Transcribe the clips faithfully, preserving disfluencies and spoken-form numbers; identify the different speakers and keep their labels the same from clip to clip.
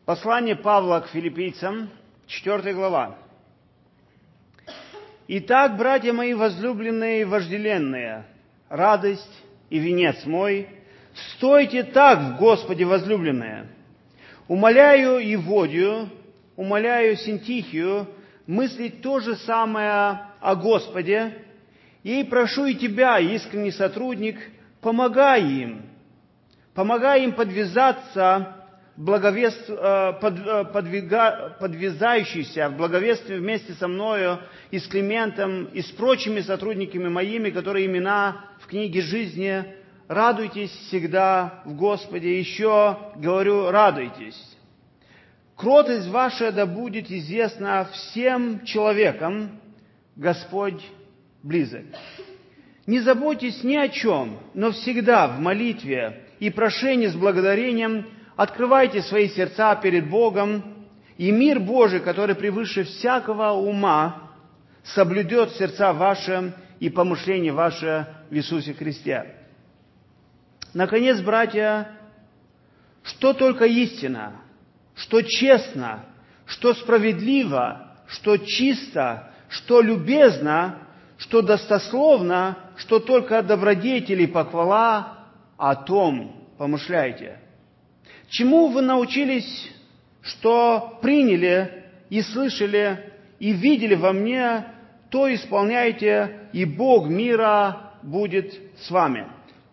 Speaker 1: Послание Павла к филиппийцам, четвёртая глава. «Итак, братья мои возлюбленные и вожделенные, радость и венец мой, стойте так в Господе, возлюбленные. Умоляю Еводию, умоляю Синтихию мыслить то же самое о Господе, и прошу и тебя, искренний сотрудник, помогай им, помогай им подвязаться, благовест... под... подвига... подвязающийся в благовествии вместе со мною и с Климентом, и с прочими сотрудниками моими, которые имена в книге жизни. Радуйтесь всегда в Господе. Еще говорю, радуйтесь. Кротость ваша да будет известна всем человекам, Господь близок. Не заботьтесь ни о чем, но всегда в молитве и прошении с благодарением открывайте свои сердца перед Богом, и мир Божий, который превыше всякого ума, соблюдет сердца ваши и помышления ваши в Иисусе Христе. Наконец, братья, что только истина, что честно, что справедливо, что чисто, что любезно, что достословно, что только добродетели похвала, о том помышляйте. Чему вы научились, что приняли и слышали, и видели во мне, то исполняйте, и Бог мира будет с вами.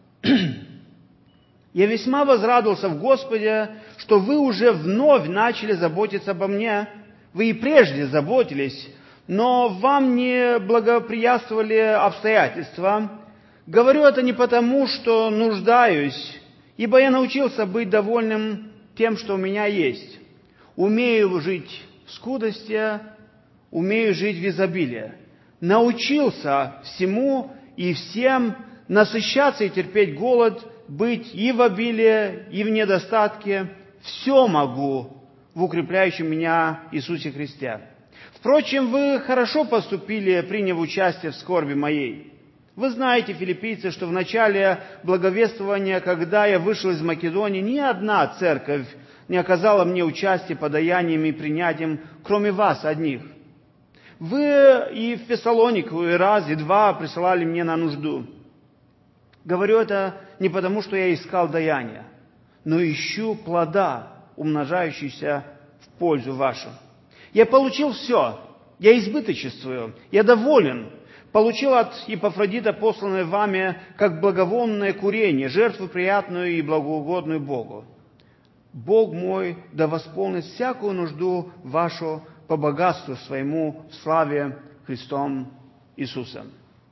Speaker 1: Я весьма возрадовался в Господе, что вы уже вновь начали заботиться обо мне. Вы и прежде заботились, но вам не благоприятствовали обстоятельства. Говорю это не потому, что нуждаюсь, ибо я научился быть довольным тем, что у меня есть. Умею жить в скудости, умею жить в изобилии. Научился всему и всем насыщаться и терпеть голод, быть и в обилии, и в недостатке. Все могу в укрепляющем меня Иисусе Христе. Впрочем, вы хорошо поступили, приняв участие в скорби моей. Вы знаете, филиппийцы, что в начале благовествования, когда я вышел из Македонии, ни одна церковь не оказала мне участия подаянием и принятием, кроме вас одних. Вы и в Фессалонику, и раз, и два присылали мне на нужду. Говорю это не потому, что я искал даяния, но ищу плода, умножающийся в пользу вашу. Я получил все, я избыточествую, я доволен. Получил от Епафродита, посланное вами, как благовонное курение, жертву приятную и благоугодную Богу. Бог мой да восполнит всякую нужду вашу по богатству своему в славе Христом Иисусом».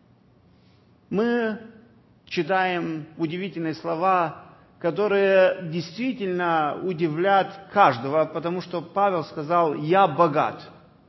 Speaker 1: Мы читаем удивительные слова, которые действительно удивляют каждого, потому что Павел сказал: «Я богат,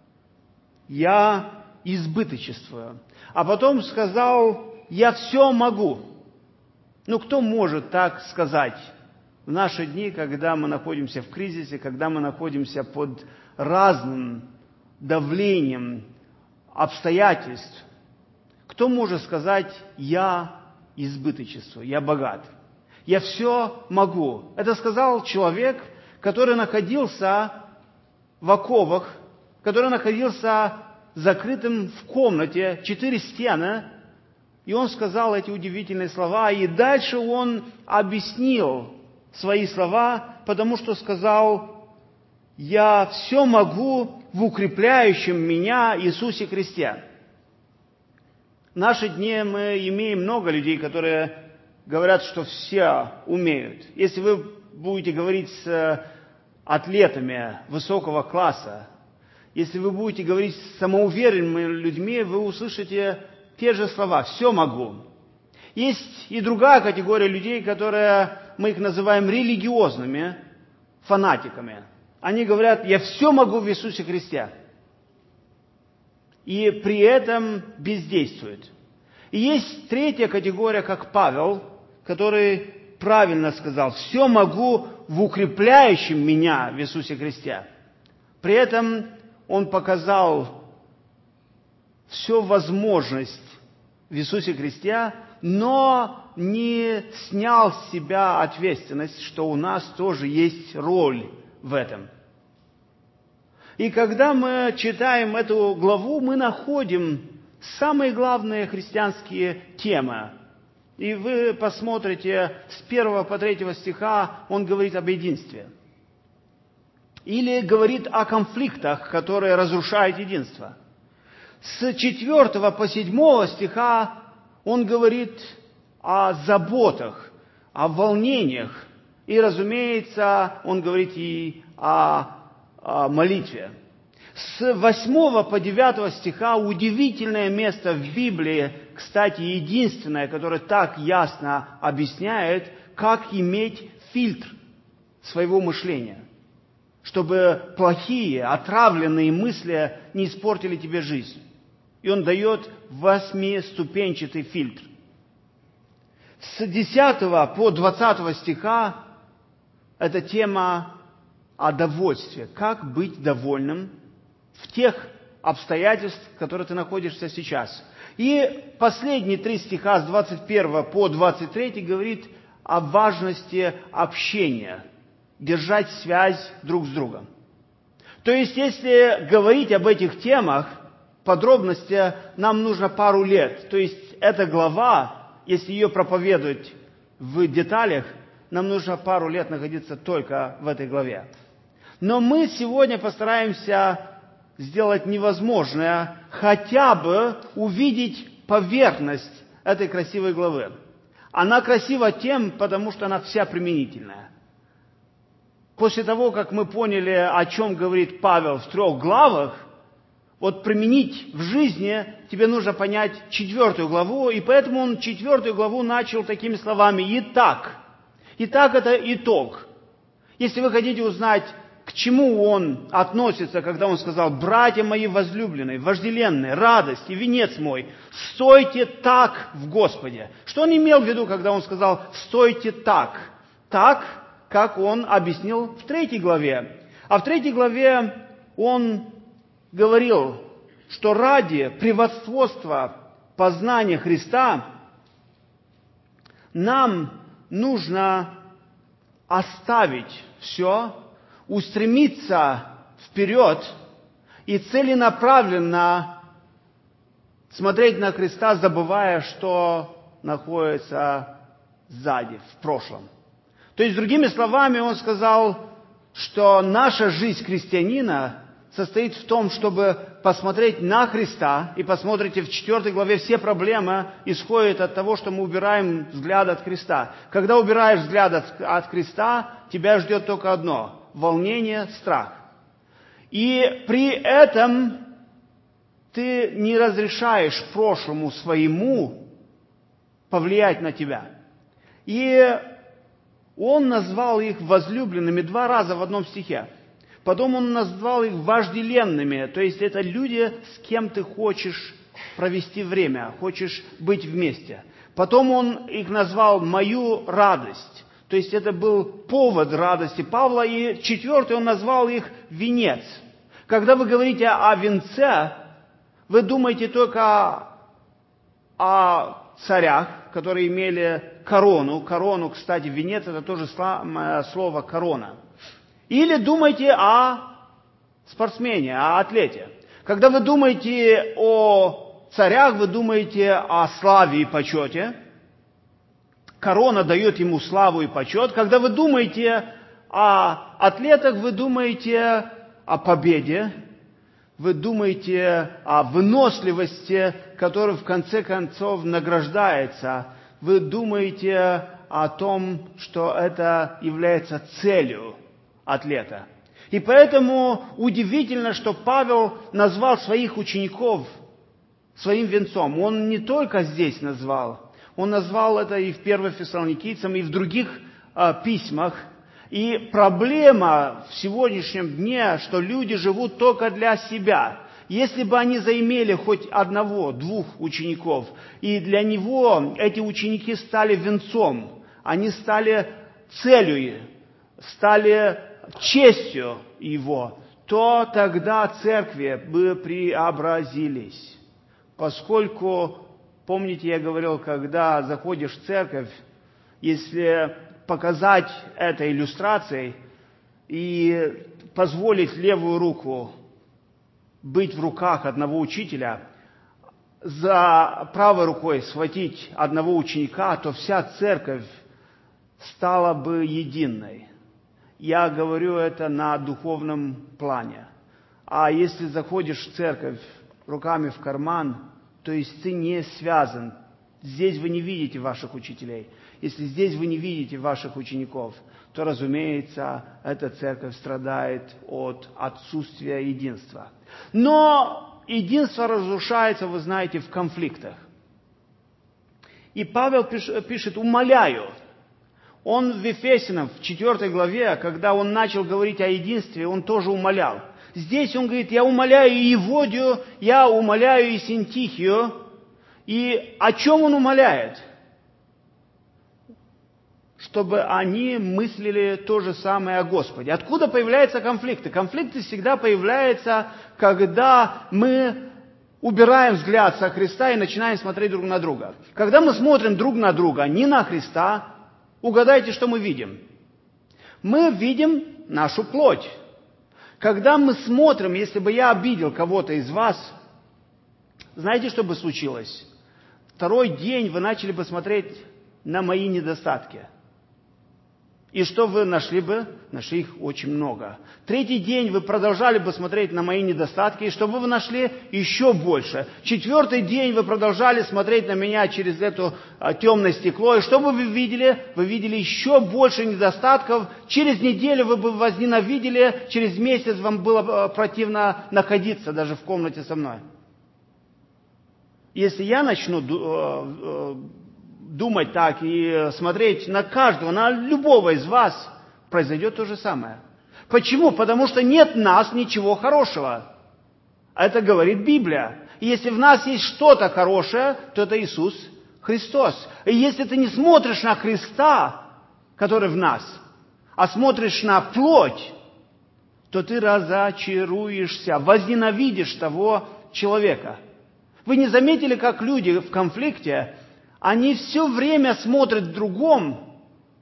Speaker 1: я избыточествую». А потом сказал: «Я все могу». Ну, кто может так сказать в наши дни, когда мы находимся в кризисе, когда мы находимся под разным давлением обстоятельств? Кто может сказать: «Я избыточествую, я богат, я все могу»? Это сказал человек, который находился в оковах, который находился закрытым в комнате, четыре стены, и он сказал эти удивительные слова, и дальше он объяснил свои слова, потому что сказал: «Я все могу в укрепляющем меня Иисусе Христе». В наши дни мы имеем много людей, которые говорят, что все умеют. Если вы будете говорить с атлетами высокого класса, если вы будете говорить с самоуверенными людьми, вы услышите те же слова: «Все могу». Есть и другая категория людей, которые мы их называем религиозными фанатиками. Они говорят: «Я все могу в Иисусе Христе». И при этом бездействуют. И есть третья категория, как Павел, который правильно сказал: «Все могу в укрепляющем меня в Иисусе Христе». При этом он показал всю возможность в Иисусе Христе, но не снял с себя ответственность, что у нас тоже есть роль в этом. И когда мы читаем эту главу, мы находим самые главные христианские темы. И вы посмотрите, с первого по третьего стиха он говорит об единстве. Или говорит о конфликтах, которые разрушают единство. С четвертого по седьмого стиха он говорит о заботах, о волнениях. И, разумеется, он говорит и о, о молитве. С восьмого по девятого стиха удивительное место в Библии, кстати, единственное, которое так ясно объясняет, как иметь фильтр своего мышления, чтобы плохие, отравленные мысли не испортили тебе жизнь. И он дает восьмиступенчатый фильтр. С десятого по двадцатого стиха это тема о довольстве. Как быть довольным в тех обстоятельствах, в которых ты находишься сейчас. И последние три стиха с двадцать первого по двадцать третий говорит о важности общения, держать связь друг с другом. То есть, если говорить об этих темах, подробности, нам нужно пару лет. То есть, эта глава, если ее проповедовать в деталях, нам нужно пару лет находиться только в этой главе. Но мы сегодня постараемся сделать невозможное, хотя бы увидеть поверхность этой красивой главы. Она красива тем, потому что она вся применительная. После того, как мы поняли, о чем говорит Павел в трех главах, вот применить в жизни тебе нужно понять четвертую главу, и поэтому он четвертую главу начал такими словами «Итак». Итак, это итог. Если вы хотите узнать, к чему он относится, когда он сказал: «Братья мои возлюбленные, вожделенные, радость и венец мой, стойте так в Господе». Что он имел в виду, когда он сказал «стойте так»? Так, как он объяснил в третьей главе. А в третьей главе он говорил, что ради превосходства познания Христа нам нужно оставить все, устремиться вперед и целенаправленно смотреть на Христа, забывая, что находится сзади, в прошлом. То есть, другими словами, он сказал, что наша жизнь христианина состоит в том, чтобы посмотреть на Христа, и посмотрите, в четвертой главе все проблемы исходят от того, что мы убираем взгляд от Христа. Когда убираешь взгляд от, от Христа, тебя ждет только одно – волнение, страх. И при этом ты не разрешаешь прошлому своему повлиять на тебя. И он назвал их возлюбленными два раза в одном стихе. Потом он назвал их вожделенными, то есть это люди, с кем ты хочешь провести время, хочешь быть вместе. Потом он их назвал «мою радость», то есть это был повод радости Павла. И четвертый он назвал их «венец». Когда вы говорите о венце, вы думаете только о царях, которые имели корону. Корону, кстати, венец – это тоже слово «корона». Или думайте о спортсмене, о атлете. Когда вы думаете о царях, вы думаете о славе и почете. Корона дает ему славу и почет. Когда вы думаете о атлетах, вы думаете о победе. Вы думаете о выносливости, которая в конце концов награждается. Вы думаете о том, что это является целью атлета. И поэтому удивительно, что Павел назвал своих учеников своим венцом. Он не только здесь назвал, он назвал это и в первом Фессалоникийцам, и в других э, письмах. И проблема в сегодняшнем дне, что люди живут только для себя. Если бы они заимели хоть одного, двух учеников, и для него эти ученики стали венцом, они стали целью, стали честью его, то тогда церкви бы преобразились. Поскольку, помните, я говорил, когда заходишь в церковь, если показать это иллюстрацией и позволить левую руку быть в руках одного учителя, за правой рукой схватить одного ученика, то вся церковь стала бы единой. Я говорю это на духовном плане. А если заходишь в церковь руками в карман, то есть ты не связан. Здесь вы не видите ваших учителей. Если здесь вы не видите ваших учеников, то, разумеется, эта церковь страдает от отсутствия единства. Но единство разрушается, вы знаете, в конфликтах. И Павел пишет: умоляю. Он в Ефесянам, в четвёртой главе, когда он начал говорить о единстве, он тоже умолял. Здесь он говорит: я умоляю и Еводию, я умоляю и Синтихию. И о чем он умоляет? Чтобы они мыслили то же самое о Господе. Откуда появляются конфликты? Конфликты всегда появляются, когда мы убираем взгляд со Христа и начинаем смотреть друг на друга. Когда мы смотрим друг на друга, не на Христа, угадайте, что мы видим? Мы видим нашу плоть. Когда мы смотрим, если бы я обидел кого-то из вас, знаете, что бы случилось? Второй день вы начали бы смотреть на мои недостатки. И что вы нашли бы? Нашли их очень много. Третий день вы продолжали бы смотреть на мои недостатки, и что бы вы нашли? Еще больше. Четвертый день вы продолжали смотреть на меня через это а, темное стекло, и что бы вы видели? Вы видели еще больше недостатков. Через неделю вы бы возненавидели, через месяц вам было противно находиться даже в комнате со мной. Если я начну думать так и смотреть на каждого, на любого из вас, произойдет то же самое. Почему? Потому что нет в нас ничего хорошего. Это говорит Библия. И если в нас есть что-то хорошее, то это Иисус Христос. И если ты не смотришь на Христа, который в нас, а смотришь на плоть, то ты разочаруешься, возненавидишь того человека. Вы не заметили, как люди в конфликте, они все время смотрят в другом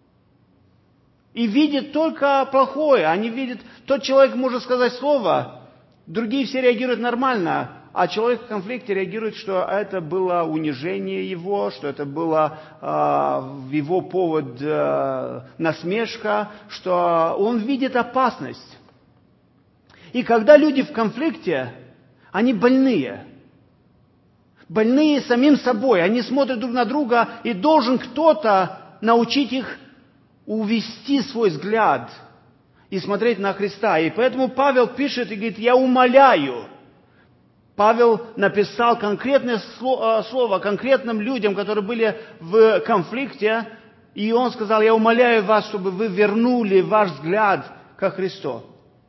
Speaker 1: и видят только плохое. Они видят, тот человек может сказать слово, другие все реагируют нормально, а человек в конфликте реагирует, что это было унижение его, что это было э, в его повод э, насмешка, что он видит опасность. И когда люди в конфликте, они больные. Больные самим собой. Они смотрят друг на друга, и должен кто-то научить их увести свой взгляд и смотреть на Христа. И поэтому Павел пишет и говорит: я умоляю. Павел написал конкретное слово конкретным людям, которые были в конфликте, и он сказал: я умоляю вас, чтобы вы вернули ваш взгляд ко Христу.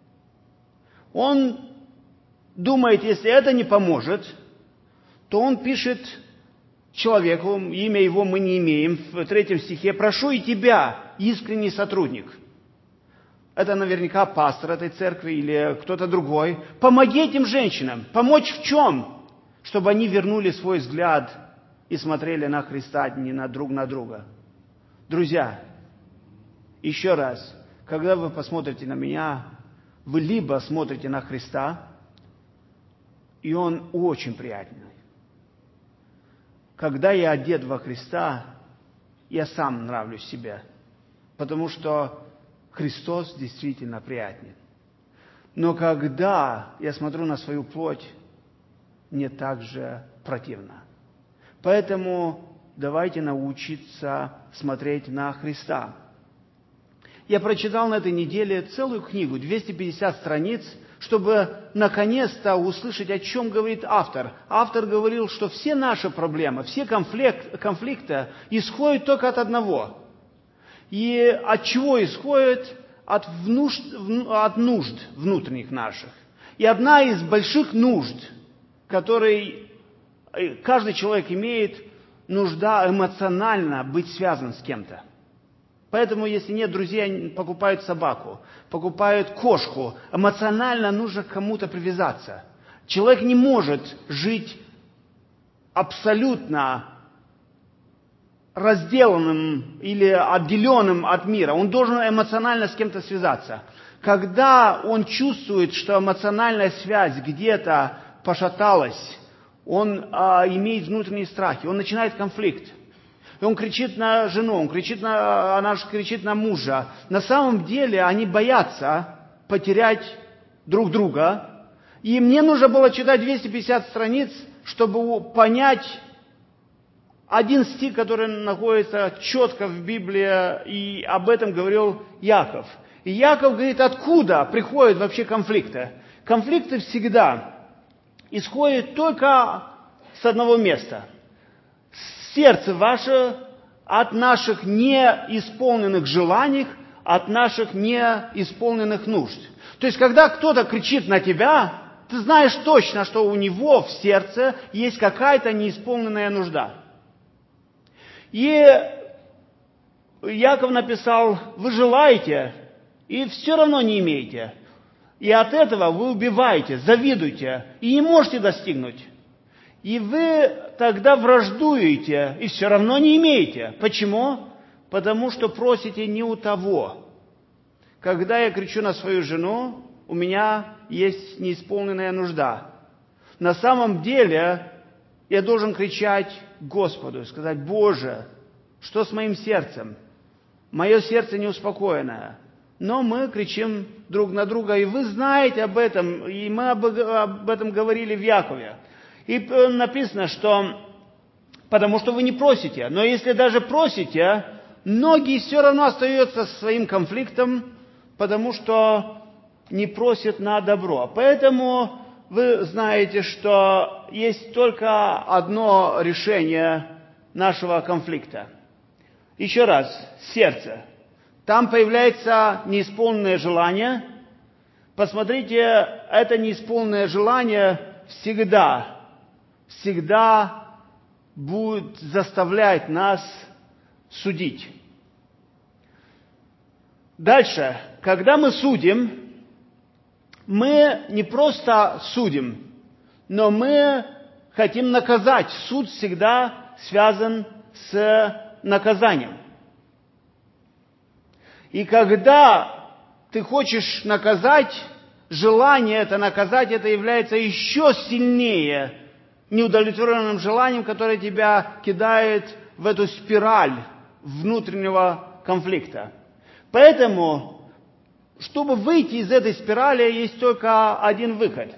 Speaker 1: Он думает, если это не поможет, то он пишет человеку, имя его мы не имеем, в третьем стихе: прошу и тебя, искренний сотрудник. Это наверняка пастор этой церкви или кто-то другой. Помоги этим женщинам. Помочь в чем? Чтобы они вернули свой взгляд и смотрели на Христа, не на друг на друга. Друзья, еще раз, когда вы посмотрите на меня, вы либо смотрите на Христа, и Он очень приятный. Когда я одет во Христа, я сам нравлюсь себе, потому что Христос действительно приятен. Но когда я смотрю на свою плоть, мне также противно. Поэтому давайте научиться смотреть на Христа. Я прочитал на этой неделе целую книгу, двести пятьдесят страниц, чтобы наконец-то услышать, о чем говорит автор. Автор говорил, что все наши проблемы, все конфликт, конфликты исходят только от одного. И от чего исходят? От, внуж, от нужд внутренних наших. И одна из больших нужд, которой каждый человек имеет, нужда эмоционально быть связан с кем-то. Поэтому, если нет друзей, покупают собаку, покупают кошку. Эмоционально нужно к кому-то привязаться. Человек не может жить абсолютно разделанным или отделенным от мира. Он должен эмоционально с кем-то связаться. Когда он чувствует, что эмоциональная связь где-то пошаталась, он а, имеет внутренние страхи, он начинает конфликт. И он кричит на жену, он кричит на, она же кричит на мужа. На самом деле они боятся потерять друг друга. И мне нужно было читать двести пятьдесят страниц, чтобы понять один стих, который находится четко в Библии, и об этом говорил Яков. И Яков говорит, откуда приходят вообще конфликты? Конфликты всегда исходят только с одного места. Сердце ваше от наших неисполненных желаний, от наших неисполненных нужд. То есть, когда кто-то кричит на тебя, ты знаешь точно, что у него в сердце есть какая-то неисполненная нужда. И Яков написал, вы желаете, и все равно не имеете. И от этого вы убиваете, завидуете, и не можете достигнуть. И вы тогда враждуете, и все равно не имеете. Почему? Потому что просите не у того. Когда я кричу на свою жену, у меня есть неисполненная нужда. На самом деле, я должен кричать Господу, сказать, Боже, что с моим сердцем? Мое сердце неуспокоенное. Но мы кричим друг на друга, и вы знаете об этом, и мы об, об этом говорили в Якове. И написано, что потому что вы не просите. Но если даже просите, многие все равно остаются со своим конфликтом, потому что не просят на добро. Поэтому вы знаете, что есть только одно решение нашего конфликта. Еще раз, сердце. Там появляется неисполненное желание. Посмотрите, это неисполненное желание всегда всегда будет заставлять нас судить. Дальше, когда мы судим, мы не просто судим, но мы хотим наказать. Суд всегда связан с наказанием. И когда ты хочешь наказать, желание это наказать, это является еще сильнее неудовлетворенным желанием, которое тебя кидает в эту спираль внутреннего конфликта. Поэтому, чтобы выйти из этой спирали, есть только один выход.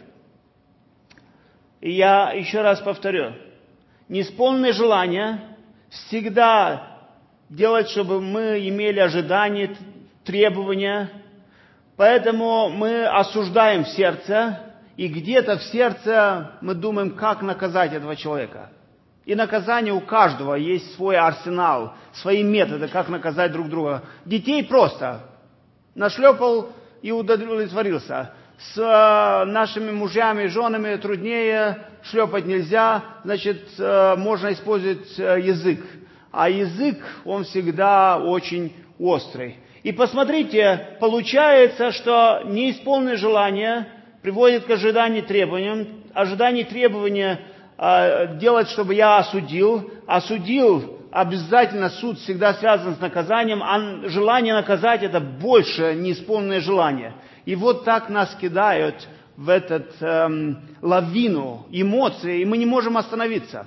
Speaker 1: И я еще раз повторю. Неисполненное желание всегда делать, чтобы мы имели ожидания, требования. Поэтому мы осуждаем сердце, и где-то в сердце мы думаем, как наказать этого человека. И наказание у каждого есть свой арсенал, свои методы, как наказать друг друга. Детей просто нашлепал и удовлетворился. С нашими мужьями и женами труднее, шлепать нельзя, значит, можно использовать язык. А язык, он всегда очень острый. И посмотрите, получается, что неисполненное желание приводит к ожиданию требованиям. Ожидание требования э, делать, чтобы я осудил. Осудил, обязательно суд всегда связан с наказанием, а желание наказать это больше неисполненное желание. И вот так нас кидают в этот эм, лавину эмоций, и мы не можем остановиться.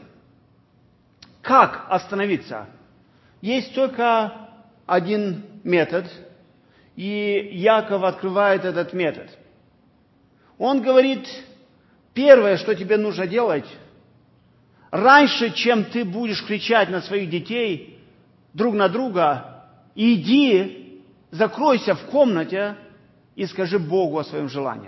Speaker 1: Как остановиться? Есть только один метод, и Яков открывает этот метод. Он говорит, первое, что тебе нужно делать, раньше, чем ты будешь кричать на своих детей друг на друга, иди, закройся в комнате и скажи Богу о своем желании.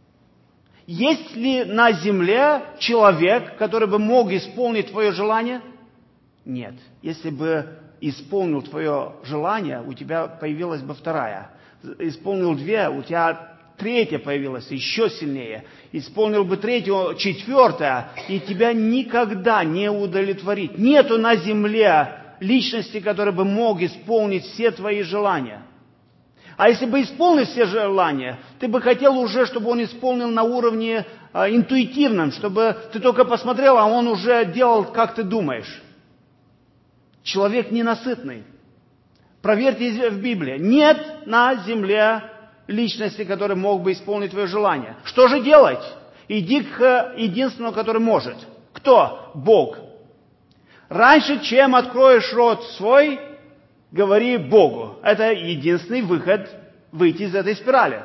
Speaker 1: Есть ли на земле человек, который бы мог исполнить твое желание? Нет. Если бы исполнил твое желание, у тебя появилась бы вторая. Исполнил две, у тебя третья появилась, еще сильнее. Исполнил бы третью, четвертая, и тебя никогда не удовлетворит. Нету на земле личности, который бы мог исполнить все твои желания. А если бы исполнил все желания, ты бы хотел уже, чтобы он исполнил на уровне э, интуитивном, чтобы ты только посмотрел, а он уже делал, как ты думаешь. Человек ненасытный. Проверьте в Библии. Нет на земле личности, который мог бы исполнить твое желание. Что же делать? Иди к единственному, который может. Кто? Бог. Раньше, чем откроешь рот свой, говори Богу. Это единственный выход выйти из этой спирали.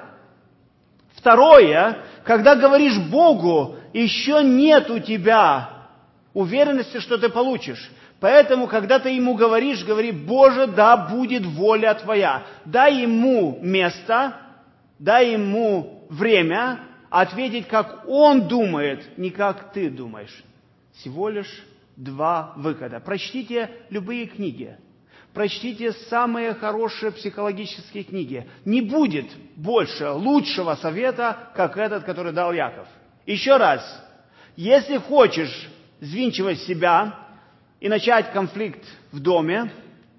Speaker 1: Второе, когда говоришь Богу, еще нет у тебя уверенности, что ты получишь. Поэтому, когда ты ему говоришь, говори: Боже, да будет воля Твоя. Дай ему место, дай ему время ответить, как он думает, не как ты думаешь. Всего лишь два выхода. Прочтите любые книги. Прочтите самые хорошие психологические книги. Не будет больше лучшего совета, как этот, который дал Яков. Еще раз. Если хочешь взвинчивать себя и начать конфликт в доме,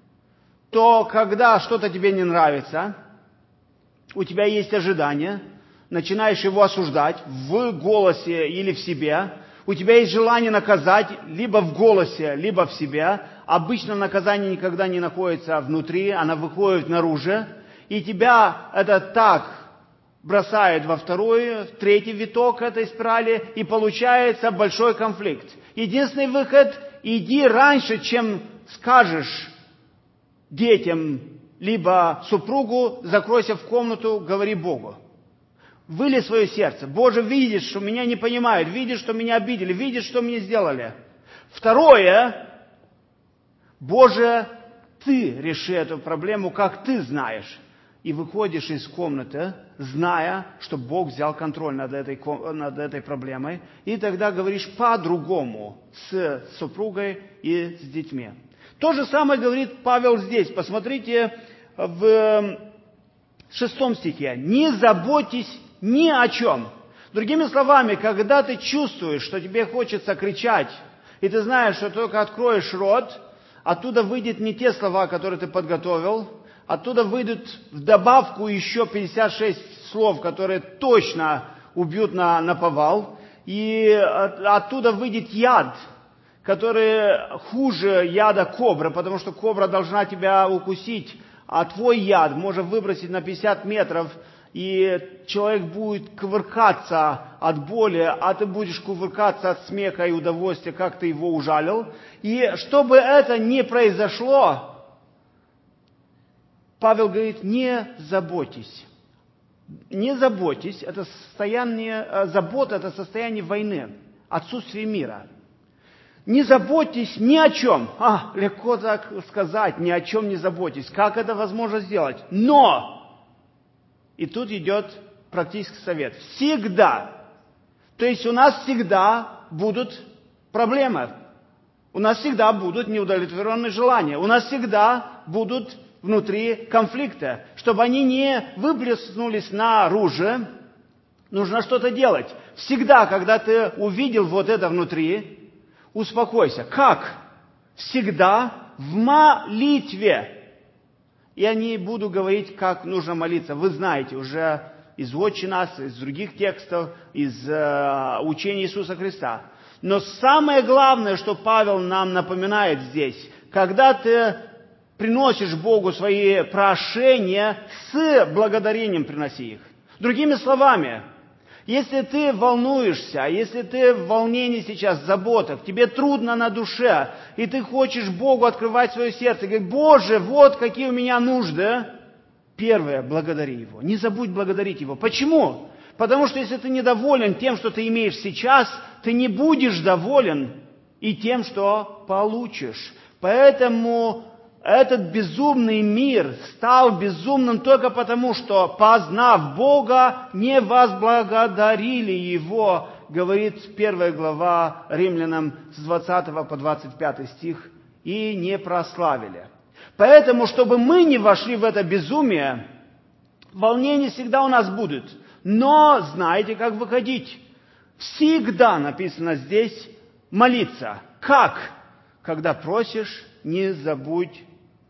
Speaker 1: то когда что-то тебе не нравится, у тебя есть ожидание, начинаешь его осуждать в голосе или в себе, у тебя есть желание наказать либо в голосе, либо в себе. Обычно наказание никогда не находится внутри, оно выходит наружу, и тебя это так бросает во второй, в третий виток этой спирали, и получается большой конфликт. Единственный выход – иди раньше, чем скажешь детям, либо супругу, закройся в комнату, говори Богу. Выли свое сердце. Боже, видишь, что меня не понимают, видишь, что меня обидели, видишь, что мне сделали. Второе, Боже, Ты реши эту проблему, как Ты знаешь. И выходишь из комнаты, зная, что Бог взял контроль над этой, над этой проблемой, и тогда говоришь по-другому с супругой и с детьми. То же самое говорит Павел здесь. Посмотрите в шестом стихе. «Не заботьтесь ни о чем». Другими словами, когда ты чувствуешь, что тебе хочется кричать, и ты знаешь, что только откроешь рот, оттуда выйдет не те слова, которые ты подготовил, оттуда выйдут в добавку еще пятьдесят шесть слов, которые точно убьют на, на повал, и оттуда выйдет яд, который хуже яда кобры, потому что кобра должна тебя укусить, а твой яд может выбросить на пятьдесят метров, и человек будет кувыркаться от боли, а ты будешь кувыркаться от смеха и удовольствия, как ты его ужалил. И чтобы это не произошло, Павел говорит: не заботьтесь. Не заботьтесь, это состояние, забота, это состояние войны, отсутствие мира. Не заботьтесь ни о чем. А, легко так сказать, ни о чем не заботьтесь. Как это возможно сделать? Но! И тут идет практический совет. Всегда. То есть у нас всегда будут проблемы. У нас всегда будут неудовлетворенные желания. У нас всегда будут внутри конфликты. Чтобы они не выплеснулись наружу, нужно что-то делать. Всегда, когда ты увидел вот это внутри, успокойся. Как? Всегда в молитве. Я не буду говорить, как нужно молиться. Вы знаете уже из «Отче наш», из других текстов, из э, учения Иисуса Христа. Но самое главное, что Павел нам напоминает здесь, когда ты приносишь Богу свои прошения, с благодарением приноси их. Другими словами, если ты волнуешься, если ты в волнении сейчас, в заботах, тебе трудно на душе, и ты хочешь Богу открывать свое сердце, и говорить: Боже, вот какие у меня нужды. Первое, благодари Его. Не забудь благодарить Его. Почему? Потому что если ты недоволен тем, что ты имеешь сейчас, ты не будешь доволен и тем, что получишь. Поэтому этот безумный мир стал безумным только потому, что, познав Бога, не возблагодарили Его, говорит первая глава Римлянам с двадцатого по двадцать пятый стих, и не прославили. Поэтому, чтобы мы не вошли в это безумие, волнения всегда у нас будут. Но знаете, как выходить? Всегда написано здесь молиться. Как? Когда просишь, не забудь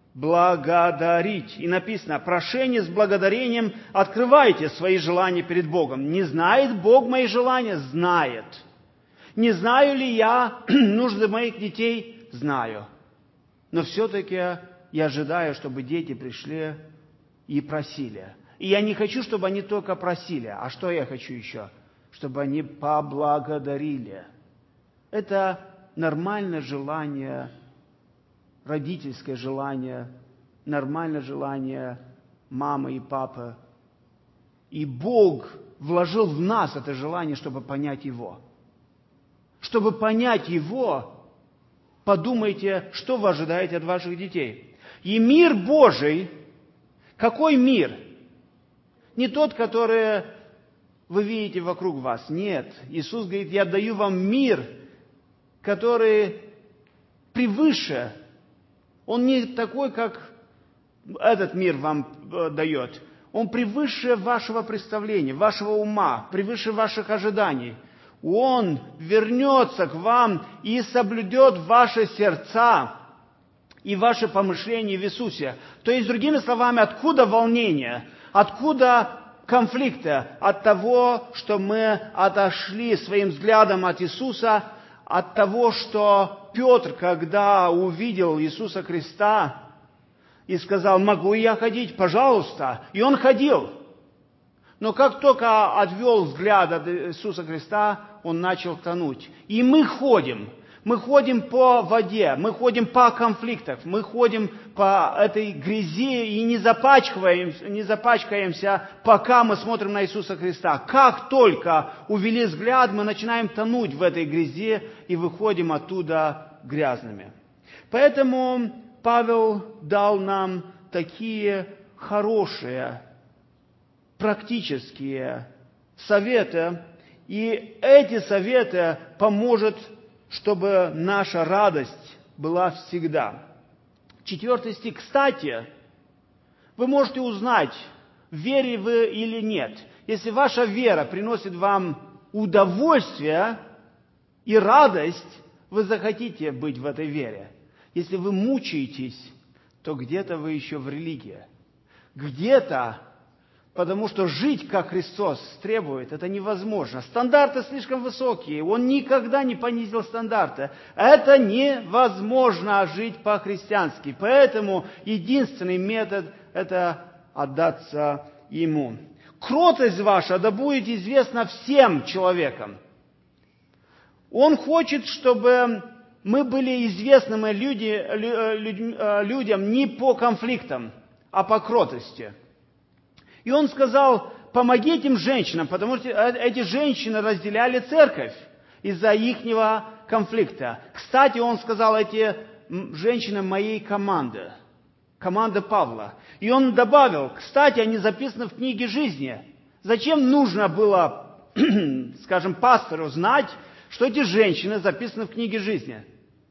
Speaker 1: благодарить. И написано: прошение с благодарением открывайте свои желания перед Богом. Не знает Бог мои желания? Знает. Не знаю ли я нужды моих детей? Знаю. Но все-таки я ожидаю, чтобы дети пришли и просили. И я не хочу, чтобы они только просили. А что я хочу еще? Чтобы они поблагодарили. Это нормальное желание, родительское желание, нормальное желание мамы и папы. И Бог вложил в нас это желание, чтобы понять Его. Чтобы понять Его, подумайте, что вы ожидаете от ваших детей. И мир Божий, какой мир? Не тот, который вы видите вокруг вас. Нет. Иисус говорит, я даю вам мир, который превыше. Он не такой, как этот мир вам дает. Он превыше вашего представления, вашего ума, превыше ваших ожиданий. Он вернется к вам и соблюдет ваши сердца и ваши помышления в Иисусе. То есть, другими словами, откуда волнение? Откуда конфликты? От того, что мы отошли своим взглядом от Иисуса, от того, что Петр, когда увидел Иисуса Христа и сказал, могу я ходить? Пожалуйста. И он ходил. Но как только отвел взгляд от Иисуса Христа, он начал тонуть. И мы ходим. Мы ходим по воде, мы ходим по конфликтам, мы ходим по этой грязи и не запачкаемся, не запачкаемся, пока мы смотрим на Иисуса Христа. Как только увели взгляд, мы начинаем тонуть в этой грязи и выходим оттуда грязными. Поэтому Павел дал нам такие хорошие, практические советы, и эти советы поможет, чтобы наша радость была всегда. Четвертый стих. Кстати, вы можете узнать, верите вы или нет. Если ваша вера приносит вам удовольствие и радость, вы захотите быть в этой вере. Если вы мучаетесь, то где-то вы еще в религии. Где-то, потому что жить, как Христос требует, это невозможно. Стандарты слишком высокие. Он никогда не понизил стандарты. Это невозможно жить по-христиански. Поэтому единственный метод – это отдаться Ему. Кротость ваша да будет известна всем человекам. Он хочет, чтобы мы были известными люди, людям не по конфликтам, а по кротости. И он сказал, помогите этим женщинам, потому что эти женщины разделяли церковь из-за ихнего конфликта. Кстати, он сказал, эти женщины моей команды, команда Павла. И он добавил, кстати, они записаны в книге жизни. Зачем нужно было, скажем, пастору знать, что эти женщины записаны в книге жизни?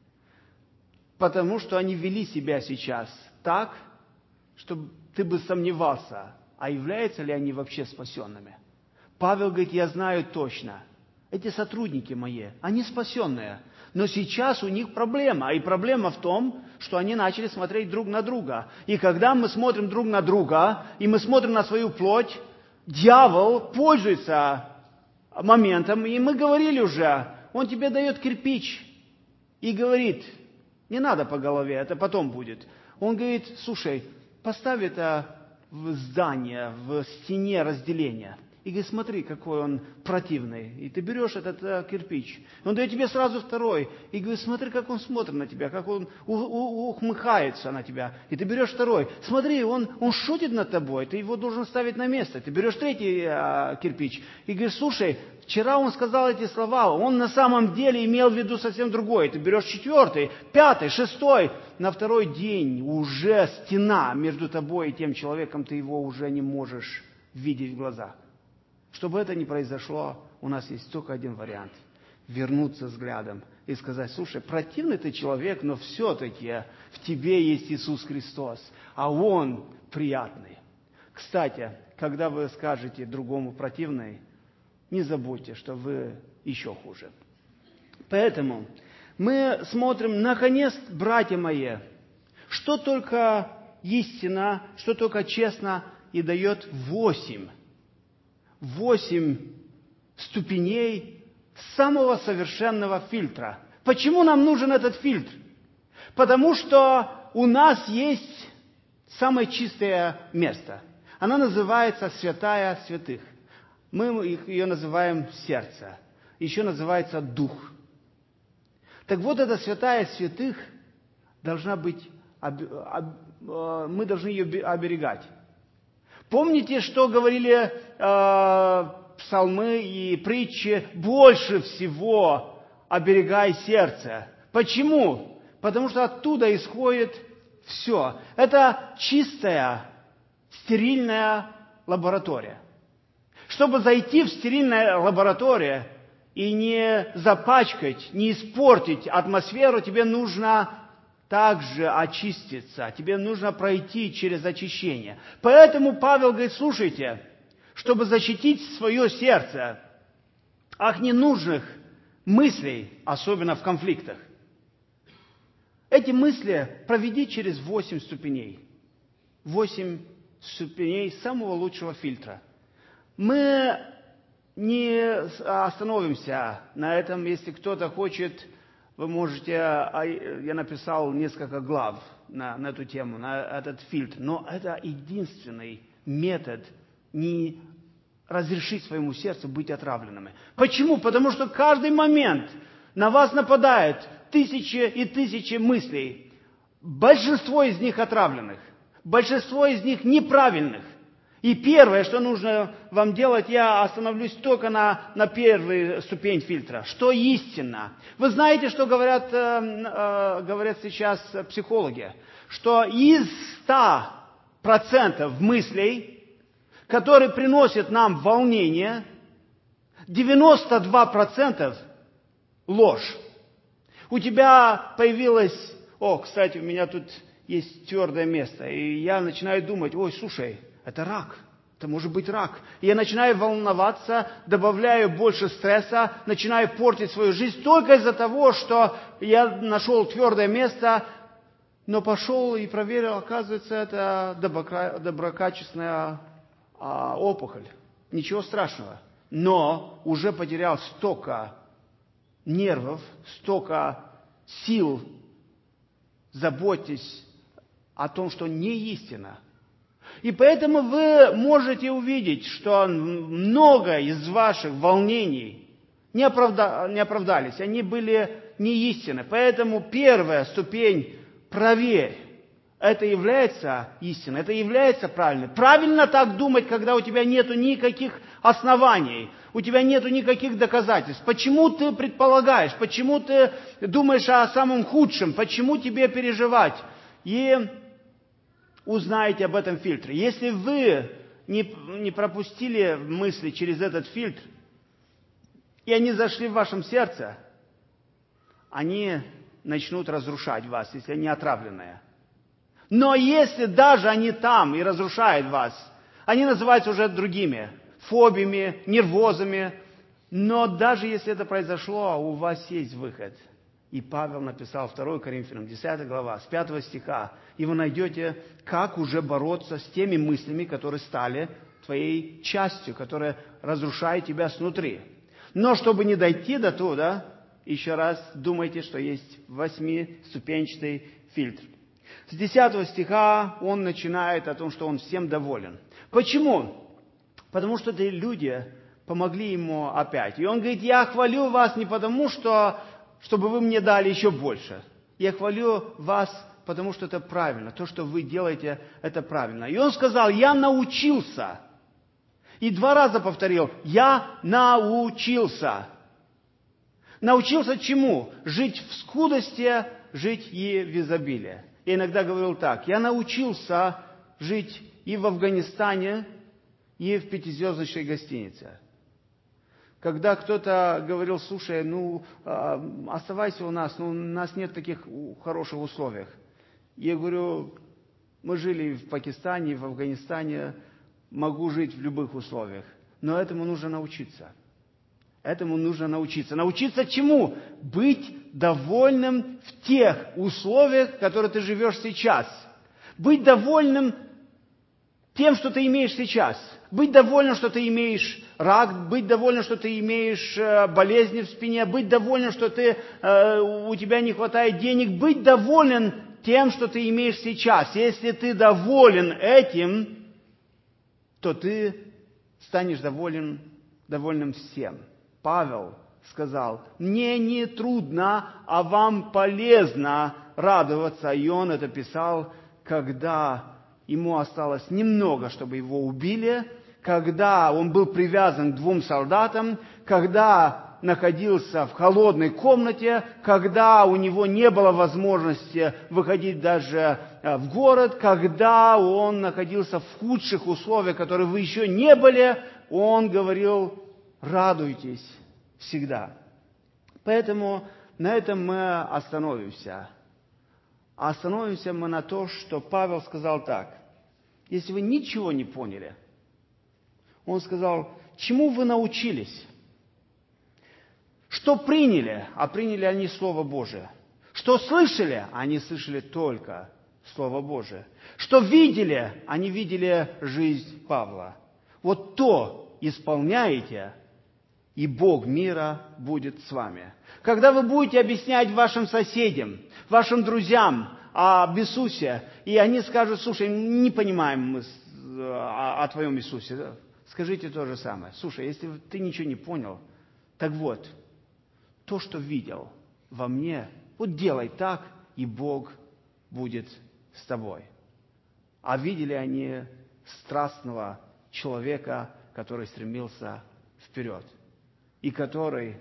Speaker 1: Потому что они вели себя сейчас так, чтобы ты бы сомневался, а являются ли они вообще спасенными? Павел говорит, я знаю точно, эти сотрудники мои, они спасенные, но сейчас у них проблема. И проблема в том, что они начали смотреть друг на друга. И когда мы смотрим друг на друга, и мы смотрим на свою плоть, дьявол пользуется моментом, и мы говорили уже, он тебе дает кирпич и говорит, не надо по голове, это потом будет. Он говорит, слушай, поставь это в здание, в стене разделения. И говорит, смотри, какой он противный. И ты берешь этот э, кирпич. Он дает тебе сразу второй. И говорит, смотри, как он смотрит на тебя, как он у- у- ухмыхается на тебя. И ты берешь второй. Смотри, он, он шутит над тобой, ты его должен ставить на место. Ты берешь третий э, кирпич. И говоришь, слушай, вчера он сказал эти слова, он на самом деле имел в виду совсем другое. Ты берешь четвертый, пятый, шестой. На второй день уже стена между тобой и тем человеком, ты его уже не можешь видеть в глазах. Чтобы это не произошло, у нас есть только один вариант. Вернуться взглядом и сказать, слушай, противный ты человек, но все-таки в тебе есть Иисус Христос, а Он приятный. Кстати, когда вы скажете другому противный, не забудьте, что вы еще хуже. Поэтому мы смотрим, наконец, братья мои, что только истина, что только честно, и дает восемь. Восемь ступеней самого совершенного фильтра. Почему нам нужен этот фильтр? Потому что у нас есть самое чистое место. Она называется святая святых. Мы ее называем сердце. Еще называется дух. Так вот, эта святая святых должна быть, мы должны ее оберегать. Помните, что говорили э, псалмы и притчи? Больше всего оберегай сердце. Почему? Потому что оттуда исходит все. Это чистая, стерильная лаборатория. Чтобы зайти в стерильную лабораторию и не запачкать, не испортить атмосферу, тебе нужно также очиститься. Тебе нужно пройти через очищение. Поэтому Павел говорит, слушайте, чтобы защитить свое сердце от ненужных мыслей, особенно в конфликтах, эти мысли проведи через восемь ступеней. Восемь ступеней самого лучшего фильтра. Мы не остановимся на этом. Если кто-то хочет, вы можете... Я написал несколько глав на, на эту тему, на этот фильтр. Но это единственный метод не разрешить своему сердцу быть отравленными. Почему? Потому что каждый момент на вас нападает тысячи и тысячи мыслей. Большинство из них отравленных. Большинство из них неправильных. И первое, что нужно вам делать, я остановлюсь только на, на первой ступень фильтра. Что истина? Вы знаете, что говорят, э, э, говорят сейчас психологи? Что из ста процентов мыслей, которые приносят нам волнение, девяносто два процента ложь. У тебя появилось... О, кстати, у меня тут есть твердое место. И я начинаю думать, ой, слушай, это рак. Это может быть рак. И я начинаю волноваться, добавляю больше стресса, начинаю портить свою жизнь только из-за того, что я нашел твердое место, но пошел и проверил, оказывается, это доброкачественная а, опухоль. Ничего страшного. Но уже потерял столько нервов, столько сил, заботьтесь о том, что не истина. И поэтому вы можете увидеть, что много из ваших волнений не, оправда... не оправдались, они были неистинны. Поэтому первая ступень – проверь. Это является истиной, это является правильным. Правильно так думать, когда у тебя нет никаких оснований, у тебя нет никаких доказательств. Почему ты предполагаешь, почему ты думаешь о самом худшем, почему тебе переживать? И узнаете об этом фильтре. Если вы не, не пропустили мысли через этот фильтр, и они зашли в вашем сердце, они начнут разрушать вас, если они отравленные. Но если даже они там и разрушают вас, они называются уже другими, фобиями, нервозами. Но даже если это произошло, у вас есть выход. И Павел написал второе Коринфянам, десятая глава, с пятого стиха. И вы найдете, как уже бороться с теми мыслями, которые стали твоей частью, которые разрушают тебя снутри. Но чтобы не дойти до туда, еще раз думайте, что есть восьмиступенчатый фильтр. С десятого стиха он начинает о том, что он всем доволен. Почему? Потому что эти люди помогли ему опять. И он говорит, я хвалю вас не потому, что, чтобы вы мне дали еще больше. Я хвалю вас, потому что это правильно. То, что вы делаете, это правильно. И он сказал, я научился. И два раза повторил, я научился. Научился чему? Жить в скудости, жить и в изобилии. Я иногда говорил так, я научился жить и в Афганистане, и в пятизвездочной гостинице. Когда кто-то говорил, слушай, ну, оставайся у нас, ну, у нас нет таких хороших условий. Я говорю, мы жили в Пакистане, в Афганистане, могу жить в любых условиях, но этому нужно научиться. Этому нужно научиться. Научиться чему? Быть довольным в тех условиях, в которых ты живешь сейчас. Быть довольным тем, что ты имеешь сейчас. Быть довольным, что ты имеешь рак, быть довольным, что ты имеешь болезни в спине, быть довольным, что ты, у тебя не хватает денег, быть доволен тем, что ты имеешь сейчас. Если ты доволен этим, то ты станешь доволен, довольным всем. Павел сказал: мне не трудно, а вам полезно радоваться. И он это писал, когда ему осталось немного, чтобы его убили, когда он был привязан к двум солдатам, когда находился в холодной комнате, когда у него не было возможности выходить даже в город, когда он находился в худших условиях, которые вы еще не были, он говорил: радуйтесь всегда. Поэтому на этом мы остановимся. Остановимся мы на то, что Павел сказал так: если вы ничего не поняли, он сказал, чему вы научились? Что приняли? А приняли они Слово Божие. Что слышали? Они слышали только Слово Божие. Что видели? Они видели жизнь Павла. Вот то исполняете, и Бог мира будет с вами. Когда вы будете объяснять вашим соседям, вашим друзьям об Иисусе, и они скажут: слушай, не понимаем мы о, о твоем Иисусе, скажите то же самое. Слушай, если ты ничего не понял, так вот, то, что видел во мне, вот делай так, и Бог будет с тобой. А видели они страстного человека, который стремился вперед, и который,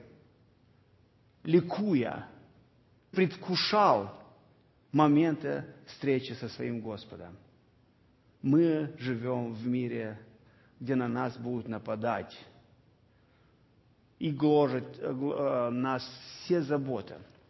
Speaker 1: ликуя, предвкушал моменты встречи со своим Господом. Мы живем в мире, где на нас будут нападать и гложет нас все заботы.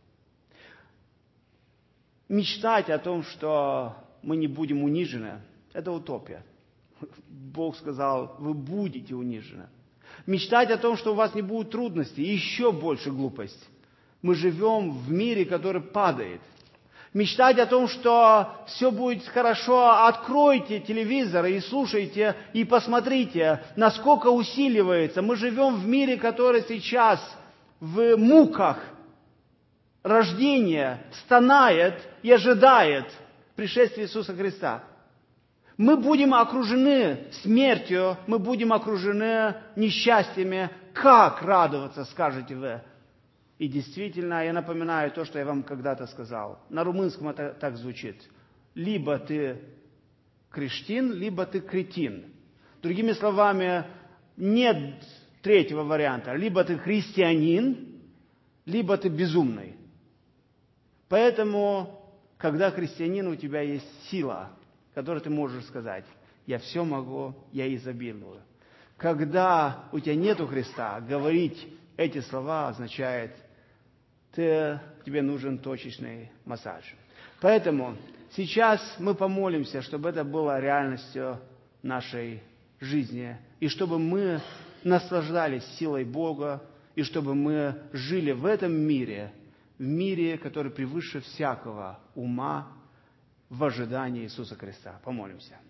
Speaker 1: Мечтать о том, что мы не будем унижены, это утопия. Бог сказал: вы будете унижены. Мечтать о том, что у вас не будет трудностей, еще больше глупость. Мы живем в мире, который падает. Мечтать о том, что все будет хорошо, откройте телевизор и слушайте, и посмотрите, насколько усиливается. Мы живем в мире, который сейчас в муках рождения стонает и ожидает пришествия Иисуса Христа. Мы будем окружены смертью, мы будем окружены несчастьями. Как радоваться, скажете вы? И действительно, я напоминаю то, что я вам когда-то сказал. На румынском это так звучит. Либо ты крештин, либо ты кретин. Другими словами, нет третьего варианта. Либо ты христианин, либо ты безумный. Поэтому, когда христианин, у тебя есть сила, которую ты можешь сказать: я все могу, я изобилую. Когда у тебя нету Христа, говорить эти слова означает: ты, тебе нужен точечный массаж. Поэтому сейчас мы помолимся, чтобы это было реальностью нашей жизни, и чтобы мы наслаждались силой Бога, и чтобы мы жили в этом мире, в мире, который превыше всякого ума, в ожидании Иисуса Христа. Помолимся.